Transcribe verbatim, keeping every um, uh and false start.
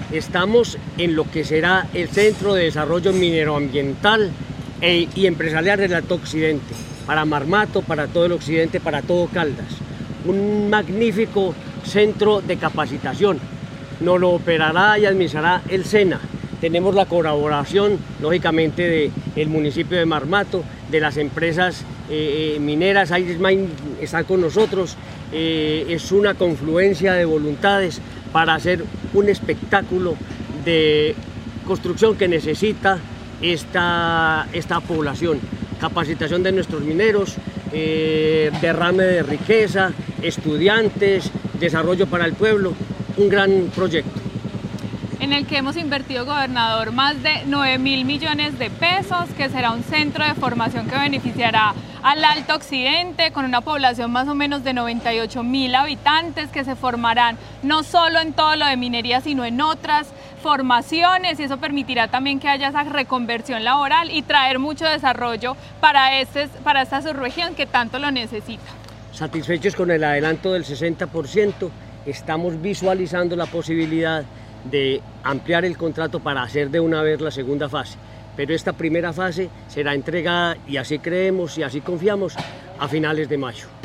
estamos en lo que será el Centro de Desarrollo Mineroambiental e, y Empresarial del Alto Occidente, para Marmato, para todo el occidente, para todo Caldas. Un magnífico centro de capacitación. Nos lo operará y administrará el SENA. Tenemos la colaboración, lógicamente, del municipio de Marmato, de las empresas eh, mineras. Iris Mine está con nosotros. Eh, es una confluencia de voluntades para hacer un espectáculo de construcción que necesita esta, esta población. Capacitación de nuestros mineros, eh, derrame de riqueza, estudiantes, desarrollo para el pueblo, un gran proyecto. En el que hemos invertido, gobernador, más de nueve mil millones de pesos, que será un centro de formación que beneficiará al Alto Occidente, con una población más o menos de noventa y ocho mil habitantes, que se formarán no solo en todo lo de minería, sino en otras formaciones, y eso permitirá también que haya esa reconversión laboral y traer mucho desarrollo para, este, para esta subregión que tanto lo necesita. Satisfechos con el adelanto del sesenta por ciento, estamos visualizando la posibilidad de ampliar el contrato para hacer de una vez la segunda fase, pero esta primera fase será entregada, y así creemos y así confiamos, a finales de mayo.